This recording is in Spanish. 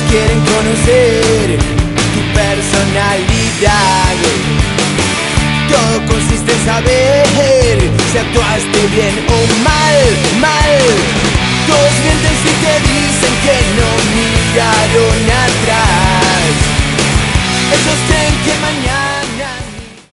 quieren conocer tu personalidad. Todo consiste en saber si actuaste bien o mal, mal. Todos mienten si te